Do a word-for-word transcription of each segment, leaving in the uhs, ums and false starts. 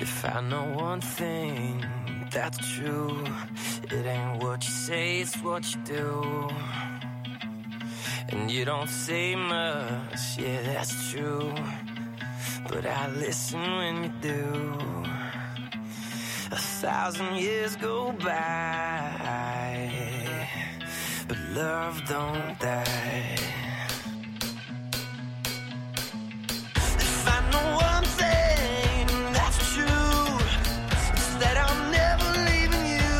If I know one thing that's true, it ain't what you say, it's what you do. And you don't say much, yeah, that's true, but I listen when you do. A thousand years go by, but love don't die. If I know one thing that's true, it's that I'm never leaving you.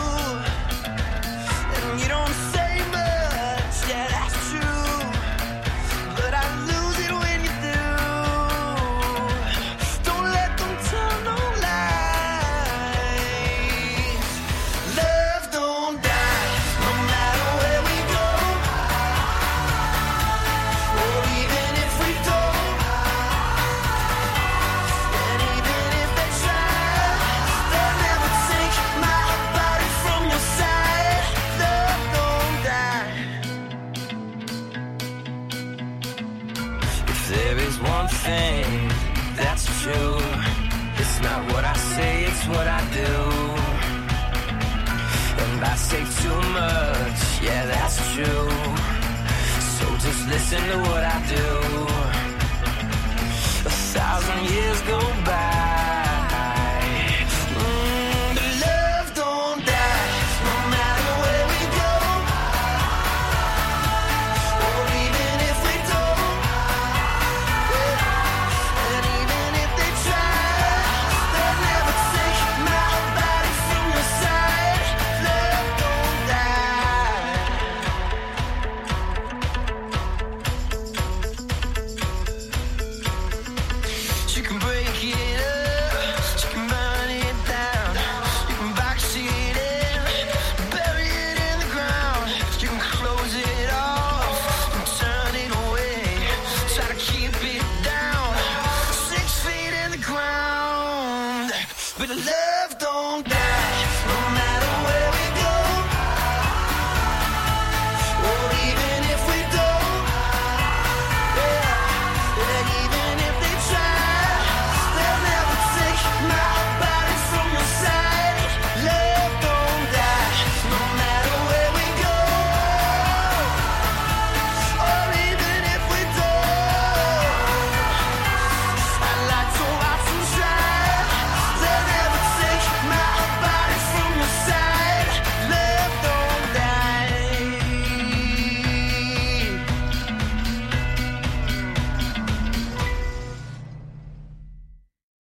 And you don't say much, yeah, that's true, but I lose it when you do. Don't let them tell no lies. Love don't die, no matter where we go, or even if we don't. And even if they try, they'll never take my body from your side. Love don't die. If there is one thing that's true, it's not what I say, it's what I do. And I say too much, yeah, that's true. So just listen to what I do.